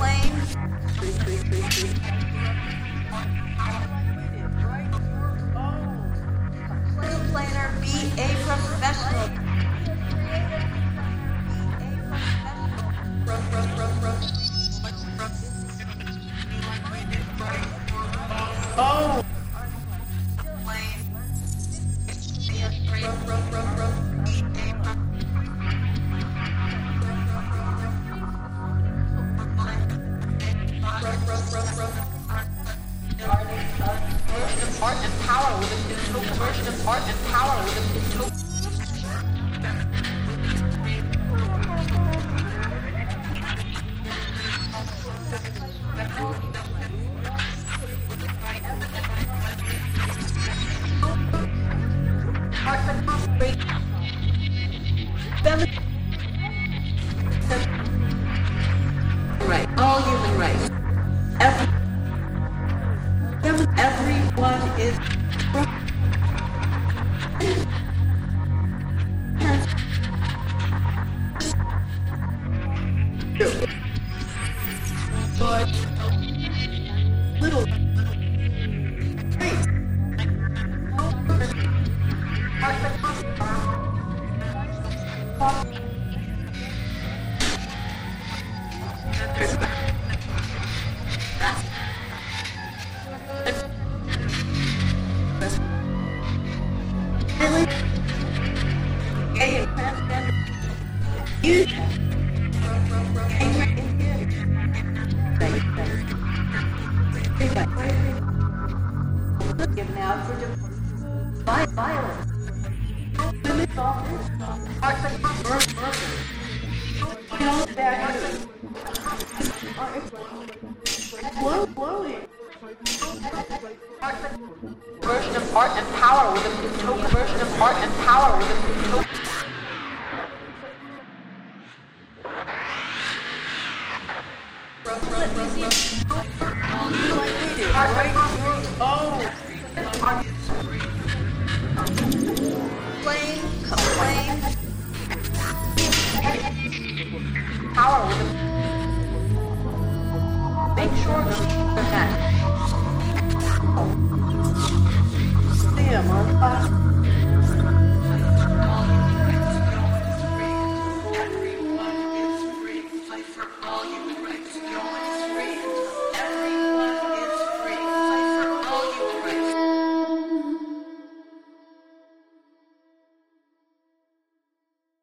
Planner, be a professional. Oh! Art and power with a token version of art and power with a token. Right, all human rights. Everyone is little given out for violence. Women's office, arts and blowing. Version of art and power with a token version of art and power with a token. Complain. Power with a make sure that